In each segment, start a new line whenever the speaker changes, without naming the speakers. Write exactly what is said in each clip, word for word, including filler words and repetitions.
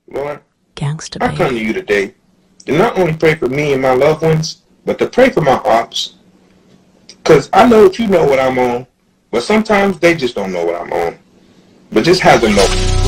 Lord,
Gangsta
I
baby.
come to you today to not only pray for me and my loved ones, but to pray for my ops. Because I know that you know what I'm on, but sometimes they just don't know what I'm on. But just have them know.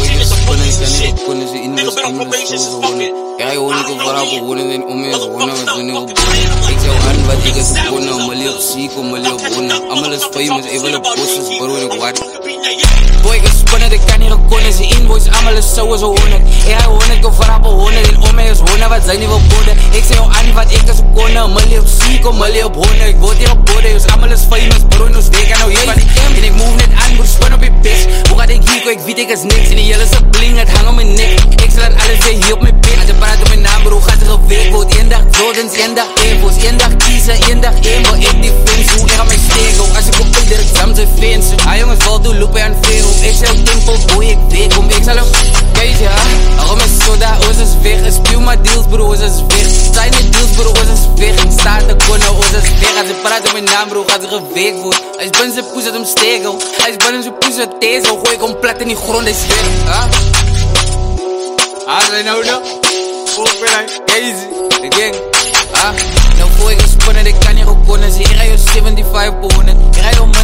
Boy, ik spannen, ik kan niet gekonnen. Ze invoice, allemaal is sowieso honderd. Ik ga honderd, ik voor appel honderd. En om mij is honderd, wat zijn die wel boden. Ik zeg jou aan wat ik is gekonnen. Een miljoen op ziek, een miljoen op honderd. Ik word hier op boden, dus allemaal is famous. Bro, in ons week, ik kan nou wat ik hem. En ik move net aan, broer, span op je bitch. Hoe gaat ik hier, ik weet ik is niks. En die hele is bling, het hang om mijn nek. Ik zal het alles weer hier op mijn pin. Als je praat op mijn naam, bro, gaat er een week. Wordt één dag Jordans, één dag Evos. Één dag kiezen, één dag één. Maar ik die fans, hoe ik ga mijn stego. Als ik op een direct exam zijn fans. Ah jongens, wel doe, loop je aan veel. Ik zeg tempel, boy, ik weet om. Ik zal hem, kijk ja. Waarom is soda, ons is weg. Ik spuw maar deals, bro, ons is weg. Zijn niet deals, bro, ons is weg. Ik sta te konnen, ons is weg. Als je praat op mijn naam, bro, gaat er een week voor. Als je bent zijn poes uit hem stego. Als je bent zijn poes uit deze. Gooi ik hem plat in die grond, hij is weg. Ah, ah, zijn nou nou. Volg me dan, easy. De gang. Ah, nou voor ik een spannen, ik kan niet gekonnen. Zie, ik ga je zevenenzeventig per honderd. Ik ga je